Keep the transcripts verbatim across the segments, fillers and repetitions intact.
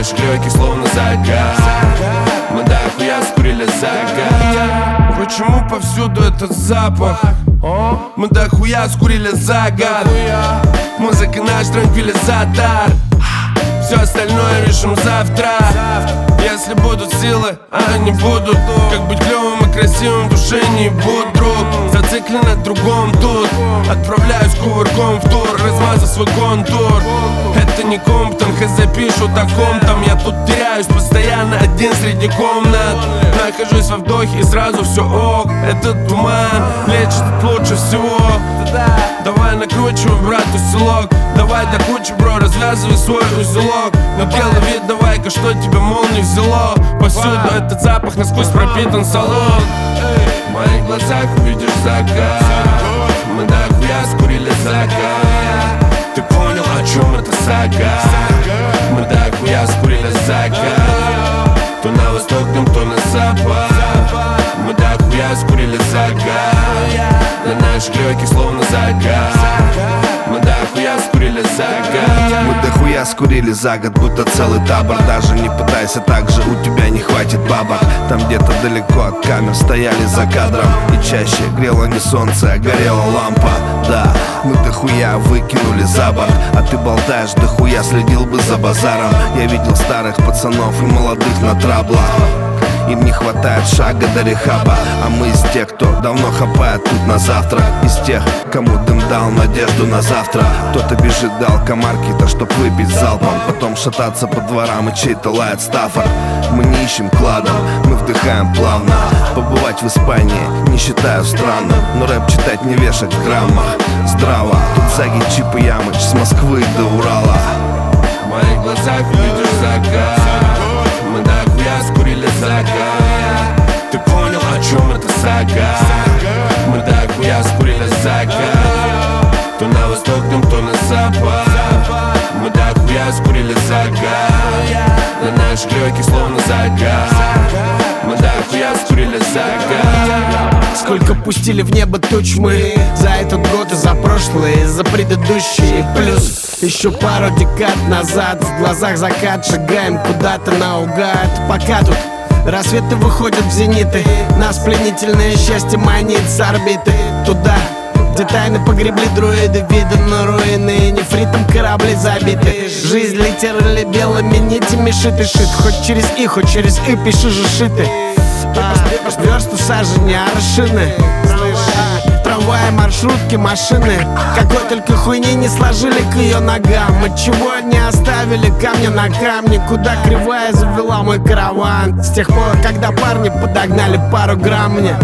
наши легкие словно загар. Мы дохуя скурили загар. Почему повсюду этот запах? Мы дохуя скурили загар. Музыка наш транквилизатор. Все остальное решим завтра. Если будут силы, а они будут. Как быть клевым и красивым в душе не буду, друг. Зациклен на другом тут. Отправляюсь кувырком в тур, размазав свой контур. Это не комптон, хз пишу о ком-там. Я тут теряюсь постоянно один среди комнат. Нахожусь во вдохе и сразу все ок. Этот туман лечит лучше всего. Давай накручивай, брат, усилок. Давай до кучи, бро, развязывай свой узелок. Но делай вид, давай-ка, что тебя, мол, не взяло. Повсюду этот запах насквозь пропитан салон. В моих глазах увидишь закат. Мы дохуя скурили закат. Ты понял, о чем это сага? Мы дохуя скурили закат. То на восток, то на запад. Мы дохуя скурили загар. На наших легких словно загар. Мы дохуя скурили загар. Мы дохуя скурили за год, будто целый табор. Даже не пытайся, так же у тебя не хватит бабок. Там где-то далеко от камер стояли за кадром. И чаще грело не солнце, а горела лампа. Да, мы дохуя выкинули за борт. А ты болтаешь, дохуя следил бы за базаром. Я видел старых пацанов и молодых на траблах. Им не хватает шага до рехаба. А мы из тех, кто давно хапает тут на завтрак. Из тех, кому дым дал надежду на завтра. Кто-то бежит до алкомаркета, чтоб выпить залпом. Потом шататься по дворам и чей-то лает стаффорд. Мы не ищем кладом, мы вдыхаем плавно. Побывать в Испании не считаю странным. Но рэп читать не вешать в граммах. Здраво, тут Саги, Чип и Ямыч с Москвы до Урала. В моих глазах видишь закат. Мы дохуя скурили загар. Ты понял, о чем это сага? Мы дохуя скурили загар. То на восток, то на запад. Мы дохуя скурили загар. На наших легких словно загар. Мы дохуя скурили загар. Сколько пустили в небо туч мы за этот год и за прошлый, и за предыдущий. Плюс еще пару декад назад. В глазах закат, шагаем куда-то наугад. Пока тут рассветы выходят в зениты. Нас пленительное счастье манит с орбиты туда, где тайны погребли друиды. Видно руины, нефритом корабли забиты. Жизнь литерали белыми нитями шиты. Шит хоть через и, хоть через и, пиши же шиты. а, Версту сажени, аршины. а, Трамваи, маршрутки, машины. Какой только хуйни не сложили к ее ногам. Мы чего не оставили камня на камне. Куда кривая завела мой караван. С тех пор, когда парни подогнали пару грамм мне.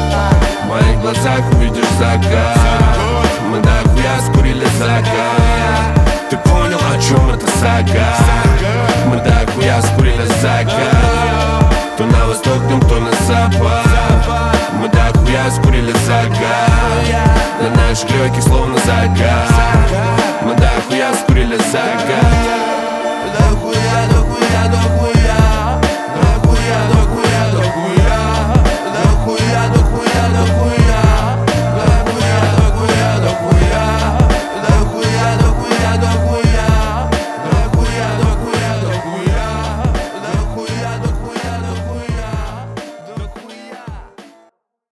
В моих глазах увидишь закат. Мы дохуя скурили загар. Ты понял, о чем это сага? Мы дохуя скурили загар. То на восток, то на запад. Мы дохуя скурили загар. На наших легких словно загар. Мы дохуя скурили загар. Дохуя, дохуя, дохуя.